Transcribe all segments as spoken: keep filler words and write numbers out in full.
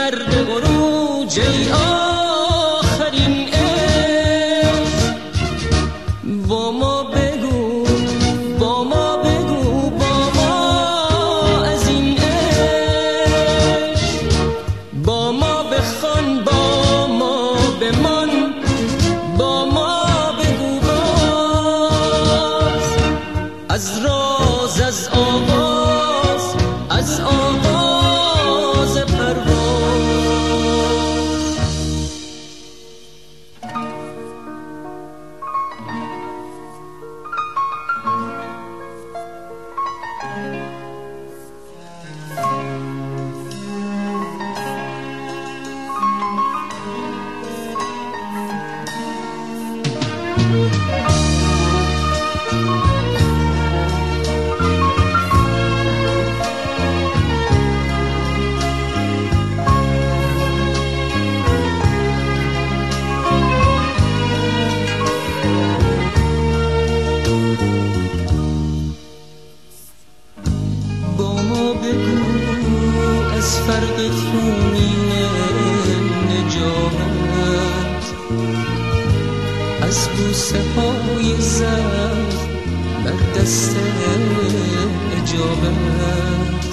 مرد عروج ای آخرین عشق با ما بگو با ما بگو با ما از این عشق با ما بخوان با ما بمان با ما بگو باز از راز از آواز از آواز پرواز از فرق خونین نجات از بوسه های زرد بر دست اجابت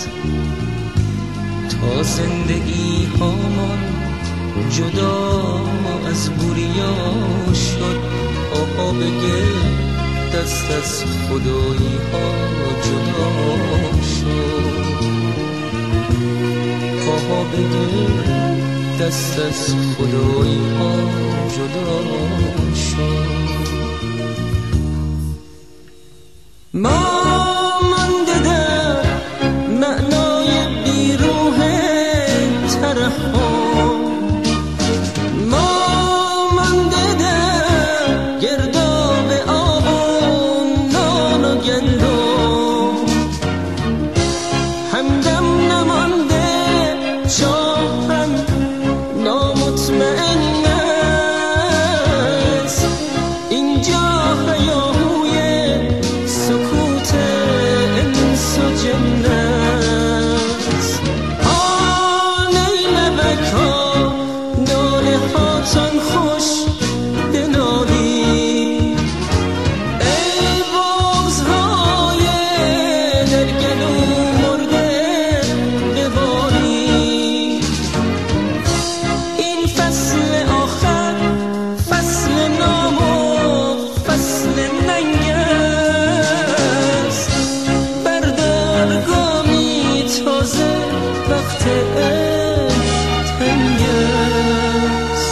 تا زندگی هامان جدا از بوریا شد آها بگه دست از خدایی ها جدا شد پاها بگه دست از خدایی ها جدا شد ما مانده در معنای بیروح ترحم ما مانده در گرداب آب و نان و گندم همدم نمانده شاهم نامطمئن است اینجا هیاهوی سکوت انس و جن است آن ای لبک ها ناله هاتان خوش بنالی ای بغض‌های در گلو مرده بباری این فصل آخر فصل نام و فصل ننگ است بردار گامی تازه وقت عشق تنگ است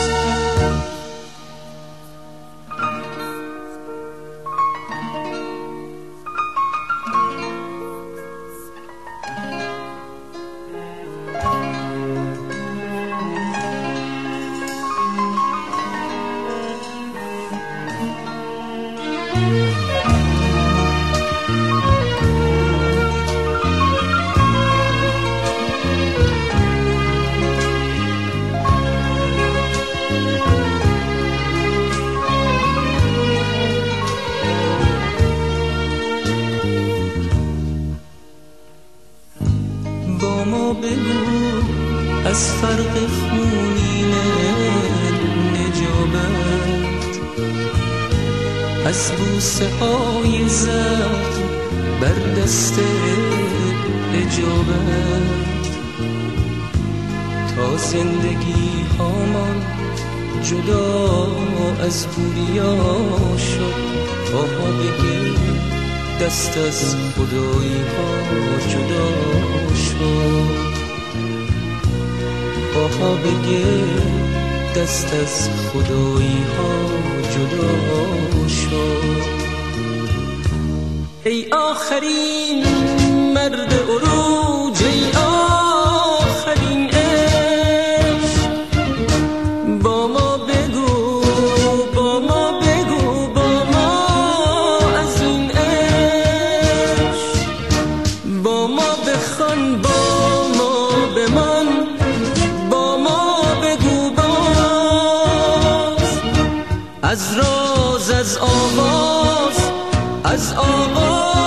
با ما بگو از فرق خونین نجابت از بوسه های زرد بر دست اجابت تا زندگی هامان جدا از بوریا شد آها بگی دست از خدایی ها جدا شد آها بگه دست از خدایی ها جدا شد ای آخرین مرد عروج ای آخرین عشق با ما بگو با ما بگو با ما از این عشق با ما بخوان با ما بمان با ما بگو باز از راز از آواز از آواز